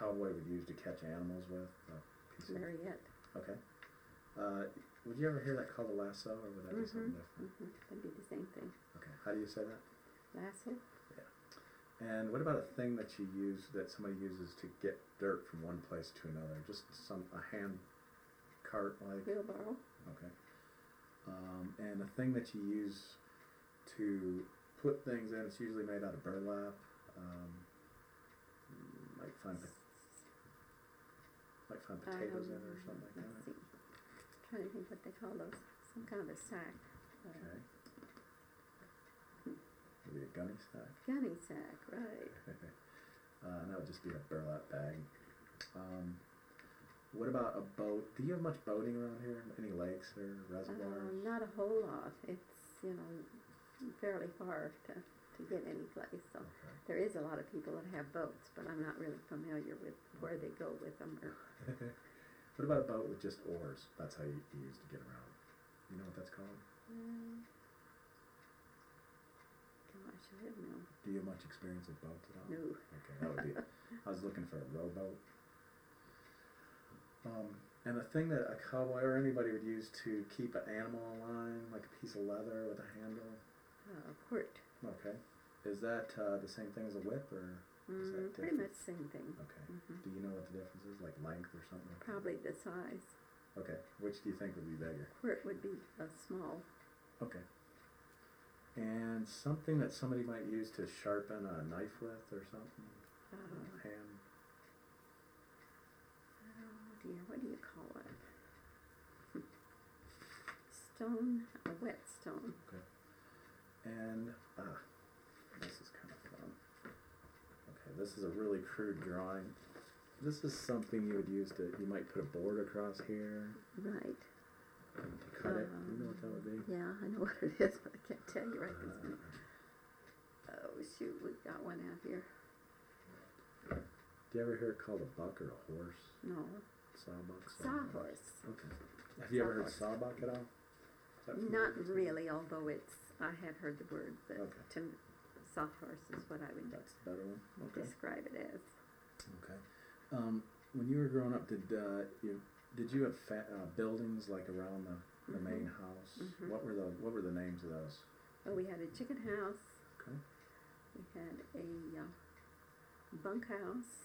cowboy would use to catch animals with? Lariat. Okay. Would you ever hear that called a lasso, or would that be something different? That'd be the same thing. Okay. How do you say that? Lasso. Yeah. And what about a thing that somebody uses to get dirt from one place to another? Just a hand cart like? Wheelbarrow. Okay. And a thing that you use to put things in, it's usually made out of burlap. Might find potatoes in it or something like that. Let's see. I'm trying to think what they call those. Some kind of a sack. Okay. Maybe a gunny sack. Gunny sack, right. And that would just be a burlap bag. What about a boat? Do you have much boating around here? Any lakes or reservoirs? Not a whole lot. It's, fairly far to get any place. So Okay. there is a lot of people that have boats, but I'm not really familiar with where they go with them. What about a boat with just oars? That's how you use to get around. You know what that's called? Gosh, I don't know. Do you have much experience with boats at all? No. Okay, that would be it. I was looking for a rowboat. And a thing that a cowboy or anybody would use to keep an animal in line, like a piece of leather with a handle. Quirt. Okay. Is that the same thing as a whip, or is that pretty different? much the same thing. Okay. Do you know what the difference is, like length or something? Like Probably the size. that? Okay. Which do you think would be bigger? Quirt would be small. Okay. And something that somebody might use to sharpen a knife with or something? Hand? Oh dear, what do you call it? Stone, a whetstone. Okay. And, this is kind of fun. Okay, this is a really crude drawing. This is something you would use you might put a board across here. Right. And to cut it. Do you know what that would be? Yeah, I know what it is, but I can't tell you right this minute. Oh shoot, we've got one out here. Do you ever hear it called a buck or a horse? No. Sawbuck? Sawhorse. Okay. Have you ever heard sawbuck at all? Not really, although I had heard the word, but Okay. sawhorse is what I would That's the better one? Okay. describe it as. Okay. When you were growing up, did you have buildings like around the main house? What were the names of those? Well, we had a chicken house. Okay. We had a bunkhouse.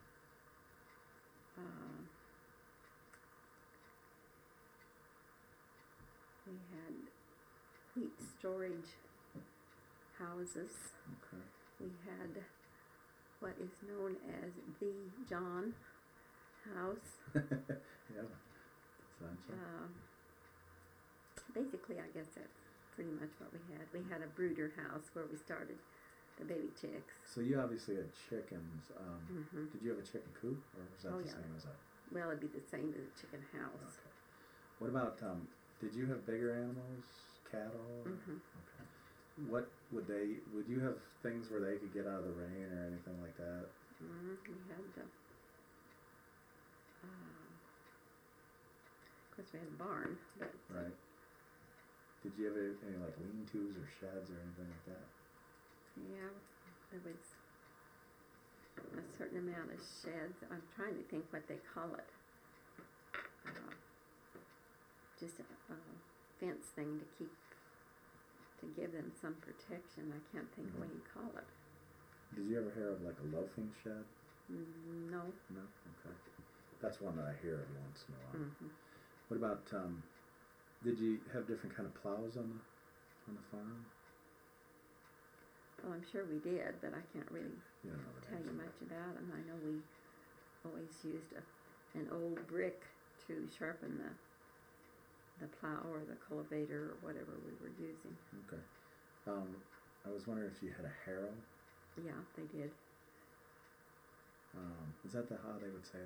We had wheat storage houses. Okay. We had what is known as the John house. Yeah. Essential. Basically, I guess that's pretty much what we had. We had a brooder house where we started the baby chicks. So you obviously had chickens. Did you have a chicken coop, or was that the yeah. same as a? Well, it'd be the same as a chicken house. Okay. What about? Did you have bigger animals, cattle? Okay. What would you have things where they could get out of the rain or anything like that? We had of course we had a barn, but right. Did you have any like lean-tos or sheds or anything like that? yeah, there was a certain amount of sheds. I'm trying to think what they call it. Just a fence thing to give them some protection. I can't think of what you call it. Did you ever hear of like a loafing shed? No. No? Okay. That's one that I hear every once in a while. What about, did you have different kind of plows on the farm? Well, I'm sure we did, but I can't really You don't know the tell names you of much about them. I know we always used an old brick to sharpen the plow or the cultivator or whatever we were using. Okay. I was wondering if you had a harrow. Yeah, they did. Is that how they would say